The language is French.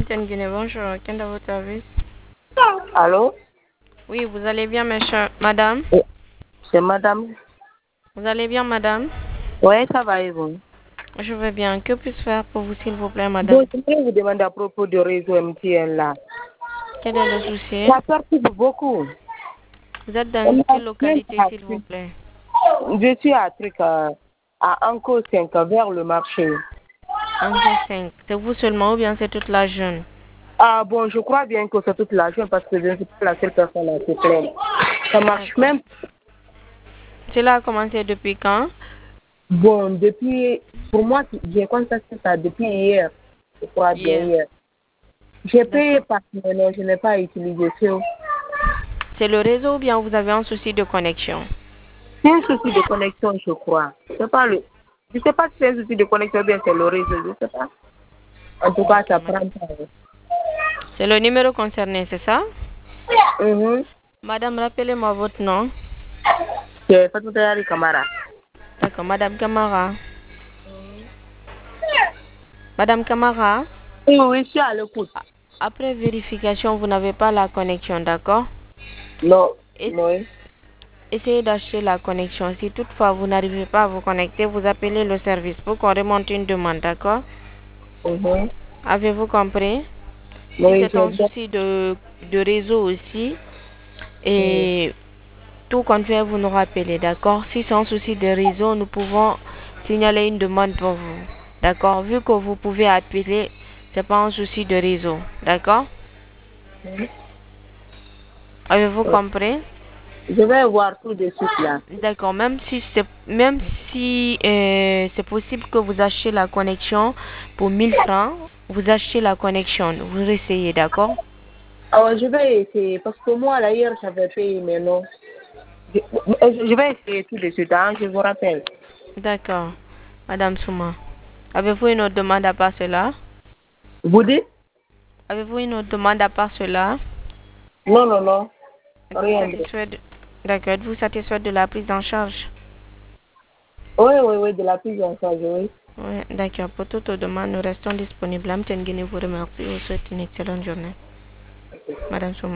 Tiens, Guinée, bonjour. Quel est votre service? Allô? Oui, vous allez bien, madame? C'est madame? Vous allez bien, madame? Oui, ça va et vous? Je vais bien. Que puis-je faire pour vous, s'il vous plaît, Donc, madame? je voulais vous demander à propos du réseau MTN là. Quel est le souci? Ça perturbe beaucoup. Vous êtes dans On a quelle même localité, pas s'il vous appris. plaît? Je suis à truc à Anco 5 vers le marché. Angle 5. C'est vous seulement ou bien c'est toute la jeune? Ah bon, je crois bien que c'est toute la journée parce que je ne suis pas la seule personne à se plaindre. Ça marche D'accord. même. Cela a commencé depuis quand? Bon, depuis, pour moi, j'ai constaté ça depuis hier. Je crois bien Hier. hier. J'ai payé D'accord. parce que non, je n'ai pas utilisé ça. C'est le réseau ou bien vous avez un souci de connexion? C'est un souci de connexion, je crois. C'est pas le. Je sais pas si c'est un souci de connexion ou bien c'est le réseau, je sais pas. En tout cas, ça D'accord, prend madame. pas. C'est le numéro concerné, c'est ça? Mhm. Madame, rappelez-moi votre nom. C'est Fatouta Yari Kamara. D'accord, Madame Camara. Madame Camara, Oui, oui, je suis à l'écoute. après vérification, vous n'avez pas la connexion, d'accord? Non, Es- oui. Essayez d'acheter la connexion. Si toutefois vous n'arrivez pas à vous connecter, vous appelez le service pour qu'on remonte une demande, d'accord? Mhm. Avez-vous compris? Si Oui, c'est j'ai un bien. souci de réseau aussi, Mhm. et tout compte fait, vous nous rappelez, d'accord? Si c'est un souci de réseau, nous pouvons signaler une demande pour vous, d'accord? Vu que vous pouvez appeler, c'est pas un souci de réseau, d'accord? Mhm. Avez-vous Ouais. compris? Je vais voir tout de suite là. D'accord, même si c'est possible que vous achetiez la connexion pour 1000 francs, vous achetez la connexion, vous essayez, d'accord? Alors, je vais essayer parce que moi, là, hier, j'avais payé, mais non. Je vais essayer tout de suite, hein, je vous rappelle. D'accord, Madame Souma. Avez-vous une autre demande à part cela? Vous dites? Avez-vous une autre demande à part cela? Non, non, non. Êtes-vous Rien de. satisfait D'accord, êtes-vous satisfait de la prise en charge? Oui, oui, oui, de la prise en charge, oui. Oui, d'accord. Pour toute autre demande, nous restons disponibles. Amtienne Guinée vous remercie. Vous souhaite une excellente journée. Madame Souma.